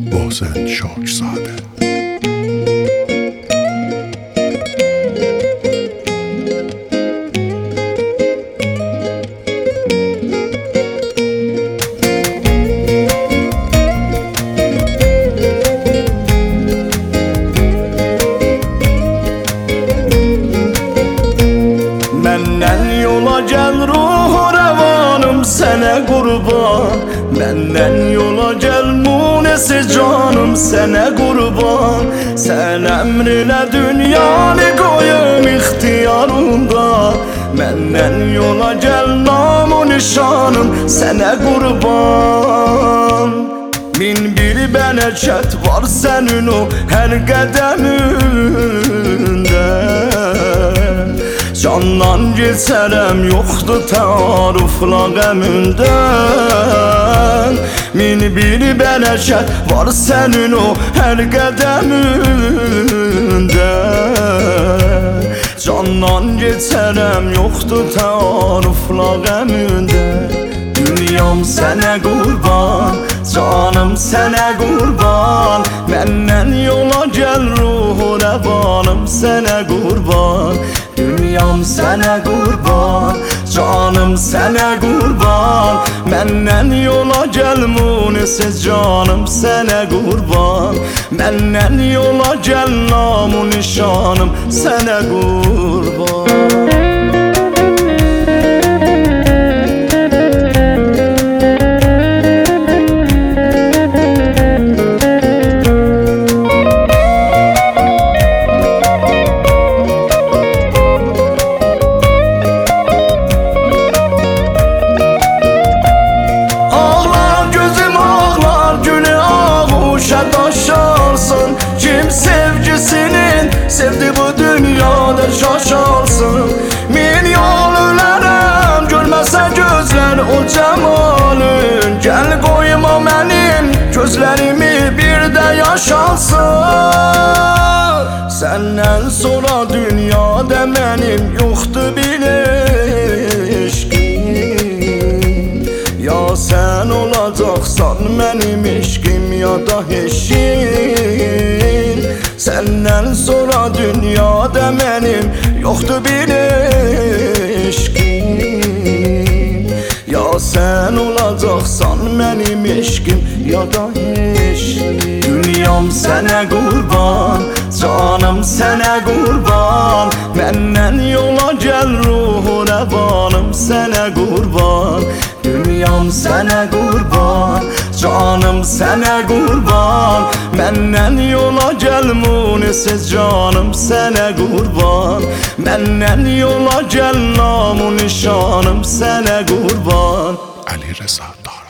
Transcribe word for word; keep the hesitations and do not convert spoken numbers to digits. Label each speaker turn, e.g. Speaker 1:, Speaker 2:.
Speaker 1: Bahsen Şakzade.
Speaker 2: Menden yola gel ruhu revanım sene kurban. Menden yola gel munesi canım sene kurban. Sen emrine dünyanı koyum ihtiyarında. Menden yola gel namu nişanım sene kurban. Min bir beneket var senin o her qədəmində. Candan geçərəm yoxdur tarifla qəmündən. Min bir bərəkət var sənin o hər qədəmində. Candan geçərəm yoxdur tarifla qəmündən. Dünyam sənə qurban, canım sənə qurban. Məndən yola gəl ruhu rəvanım sənə qurban. Dünyam sənə qurban, canım sənə qurban. Məndən yola gəl munisiz canım sənə qurban. Məndən yola gəl namu nişanım sənə qurban. Kim sevgisinin sevdi bu dünyada şaşarsın. Min yol ölərəm görməsə gözlər o cəmalın. Gəl qoyma mənim gözlərimi bir də yaşansın. Səndən sonra dünyada mənim yoxdur bir eşqim. Ya sən olacaqsan mənim eşqim ya da heşim. Səndən sonra dünyada mənim yoxdur bir eşqim. Ya sən olacaqsan mənim eşqim ya da heşim. Dünyam sənə qurban, canım sənə qurban. Məndən yola gəl ruhu rəvanım sənə qurban. Dünyam sənə qurban, canım sənə qurban. Məndən yola gəl munisiz canım sənə qurban. Məndən yola gəl namu nişanım sənə qurban.
Speaker 1: Ali Reza Dara.